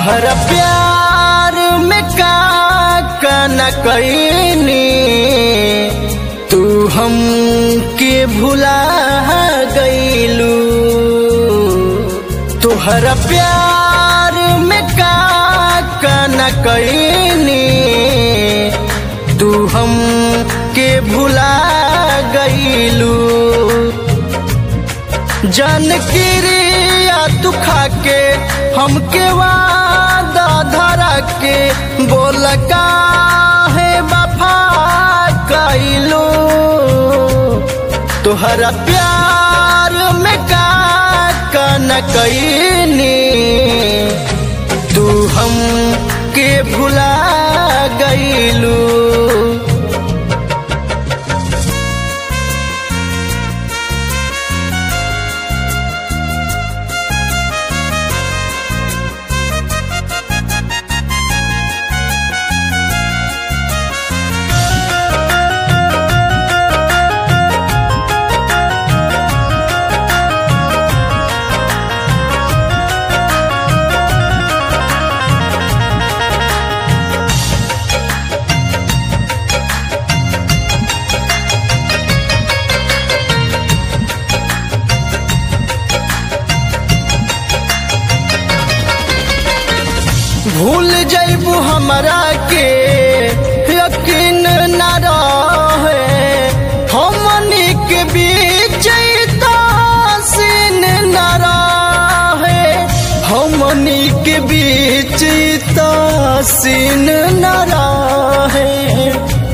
तुहरा प्यार में का न कईनी तू हम के भुला गईलू। तुहरा प्यार में का न कईनी तू हम के भुला गईलू। जान किरिया तू खा के हमके वादा धरा के बोल काहे वफा कइलू। तोहरा प्यार में का न कईनी तू हम के भुला गईलू। भूल जइबू हमरा के यकीन न रहे हमनी के बीच तासीन न रहे। हमनी के बीच तासीन न रहे।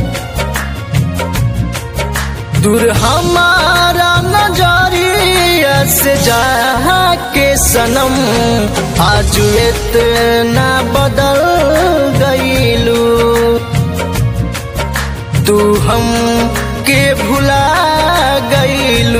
दूर हमारा नजरिया से जा के सनम आज इतना बदल गईलू। तू हम के भुला गईलू।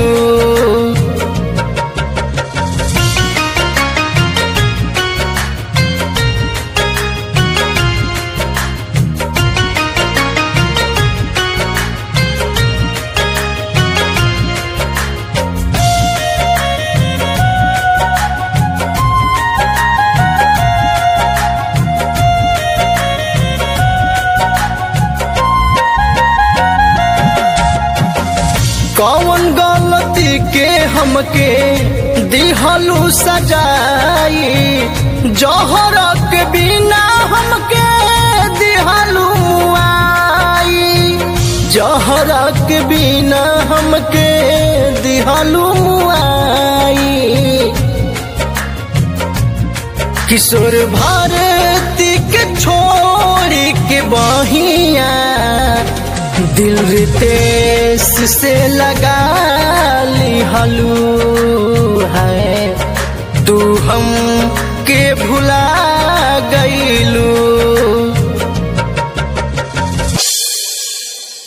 कौन गलती के हमके दिहलू सजाई। जौहर के बिना हमके दिहलू मुआई। जौहर के बिना हमके दिहलू मुआई। किशोर भारती के छोड़ी के बहिया दिल रितेश से लगा ली हलू है। तू हम के भुला